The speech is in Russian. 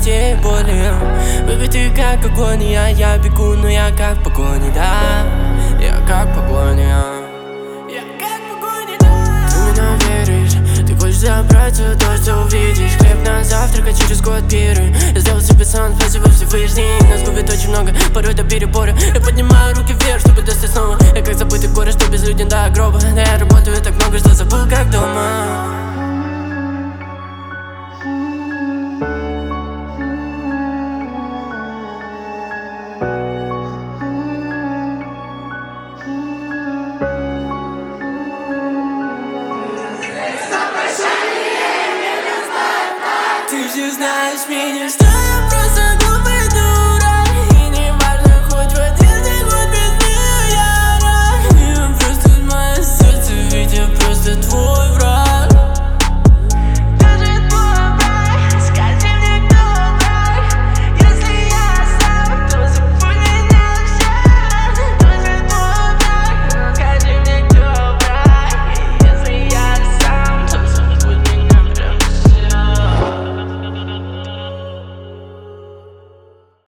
всей боли. Baby, ты как огонь, я бегу, но я как в погоне, да. Я как в погоне, я как в погоне, да. Ты в меня веришь, ты хочешь забрать все то, что увидишь. Хлеб на завтрак, а через год пиры. Я сделал себе сон, спасибо Всевышний. Нас губит очень много, порой до перебора. Я поднимаю руки вверх, чтобы достать снова. Я как забытый город, что безлюден до гроба. Да я работаю так много, что забыл как дома. Ты же знаешь меня, что